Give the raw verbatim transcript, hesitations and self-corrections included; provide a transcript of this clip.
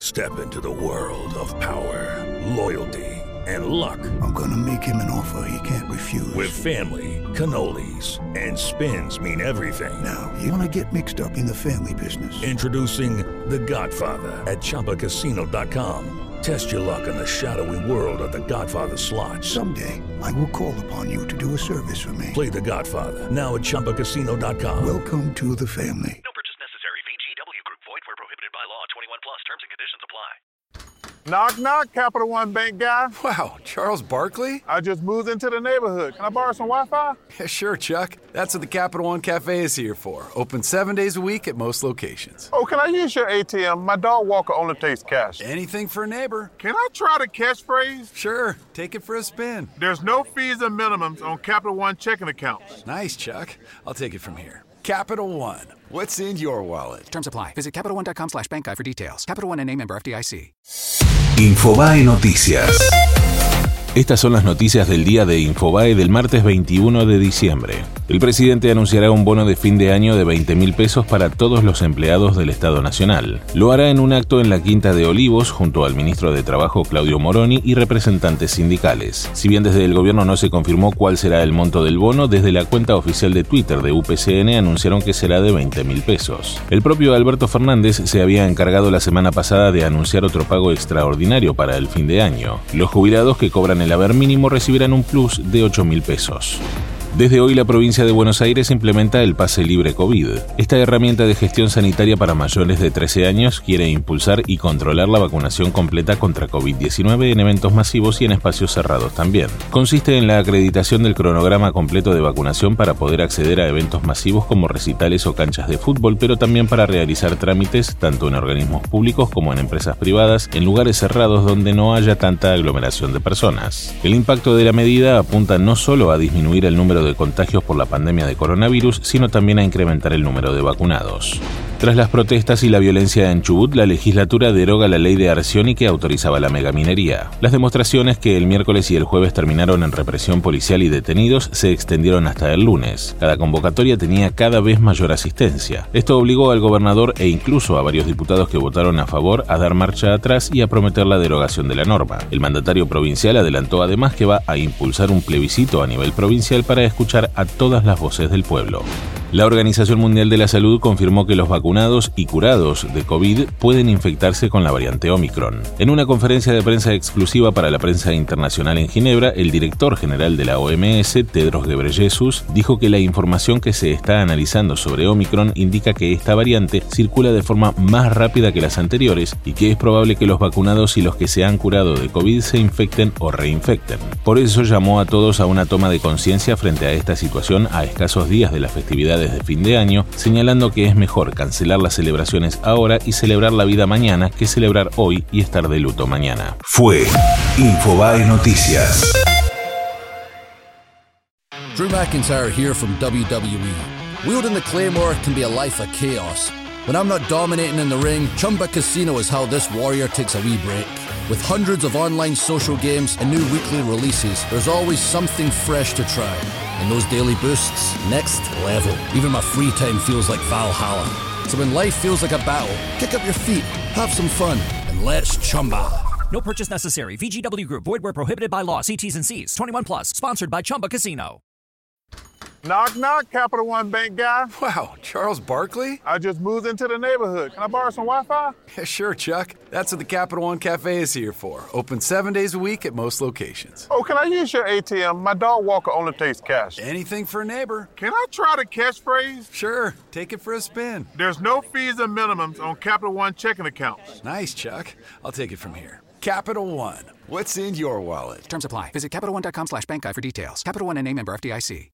Step into the world of power, loyalty, and luck. I'm gonna make him an offer he can't refuse. With family, cannolis, and spins mean everything. Now, you wanna get mixed up in the family business. Introducing The Godfather at Chumba Casino dot com. Test your luck in the shadowy world of The Godfather slot. Someday, I will call upon you to do a service for me. Play The Godfather now at Chumba Casino dot com. Welcome to the family. No purchase necessary. V G W Group. Void where prohibited by law. twenty-one plus. Terms and conditions apply. Knock, knock, Capital One Bank guy. Wow, Charles Barkley? I just moved into the neighborhood. Can I borrow some Wi-Fi? Yeah, sure, Chuck. That's what the Capital One Cafe is here for. Open seven days a week at most locations. Oh, can I use your A T M? My dog Walker only takes cash. Anything for a neighbor. Can I try the catchphrase? Sure, take it for a spin. There's no fees and minimums on Capital One checking accounts. Nice, Chuck. I'll take it from here. Capital One. What's in your wallet? Terms apply. Visit Capital One dot com slash bank guide for details. Capital One N A member F D I C. Infobae Noticias. Estas son las noticias del día de Infobae del martes veintiuno de diciembre. El presidente anunciará un bono de fin de año de veinte mil pesos para todos los empleados del Estado Nacional. Lo hará en un acto en la Quinta de Olivos junto al ministro de Trabajo Claudio Moroni y representantes sindicales. Si bien desde el gobierno no se confirmó cuál será el monto del bono, desde la cuenta oficial de Twitter de U P C N anunciaron que será de veinte mil pesos. El propio Alberto Fernández se había encargado la semana pasada de anunciar otro pago extraordinario para el fin de año. Los jubilados que cobran el haber mínimo recibirán un plus de ocho mil pesos. Desde hoy la provincia de Buenos Aires implementa el Pase Libre COVID. Esta herramienta de gestión sanitaria para mayores de trece años quiere impulsar y controlar la vacunación completa contra COVID diecinueve en eventos masivos y en espacios cerrados también. Consiste en la acreditación del cronograma completo de vacunación para poder acceder a eventos masivos como recitales o canchas de fútbol, pero también para realizar trámites tanto en organismos públicos como en empresas privadas en lugares cerrados donde no haya tanta aglomeración de personas. El impacto de la medida apunta no solo a disminuir el número de contagios por la pandemia de coronavirus, sino también a incrementar el número de vacunados. Tras las protestas y la violencia en Chubut, la legislatura deroga la ley de Arcioni que autorizaba la megaminería. Las demostraciones, que el miércoles y el jueves terminaron en represión policial y detenidos, se extendieron hasta el lunes. Cada convocatoria tenía cada vez mayor asistencia. Esto obligó al gobernador e incluso a varios diputados que votaron a favor a dar marcha atrás y a prometer la derogación de la norma. El mandatario provincial adelantó además que va a impulsar un plebiscito a nivel provincial para escuchar a todas las voces del pueblo. La Organización Mundial de la Salud confirmó que los vacunados y curados de COVID pueden infectarse con la variante Omicron. En una conferencia de prensa exclusiva para la prensa internacional en Ginebra, el director general de la O M S, Tedros Ghebreyesus, dijo que la información que se está analizando sobre Omicron indica que esta variante circula de forma más rápida que las anteriores y que es probable que los vacunados y los que se han curado de COVID se infecten o reinfecten. Por eso llamó a todos a una toma de conciencia frente a esta situación a escasos días de las festividades de fin de año, señalando que es mejor cancelar las celebraciones ahora y celebrar la vida mañana que celebrar hoy y estar de luto mañana. Fue Infobae Noticias. Drew McIntyre here from W W E. Wielding the Claymore can be a life of chaos. When I'm not dominating in the ring, Chumba Casino is how this warrior takes a wee break. With hundreds of online social games and new weekly releases, there's always something fresh to try. And those daily boosts, next level. Even my free time feels like Valhalla. So when life feels like a battle, kick up your feet, have some fun, and let's Chumba. No purchase necessary. V G W Group. Void where prohibited by law. See T's and C's. twenty-one plus. Sponsored by Chumba Casino. Knock, knock, Capital One Bank guy. Wow, Charles Barkley? I just moved into the neighborhood. Can I borrow some Wi-Fi? Yeah, sure, Chuck. That's what the Capital One Cafe is here for. Open seven days a week at most locations. Oh, can I use your A T M? My dog Walker only takes cash. Anything for a neighbor. Can I try the catchphrase? Sure, take it for a spin. There's no fees and minimums on Capital One checking accounts. Nice, Chuck. I'll take it from here. Capital One. What's in your wallet? Terms apply. Visit Capital One dot com slash bank guide for details. Capital One N A member F D I C.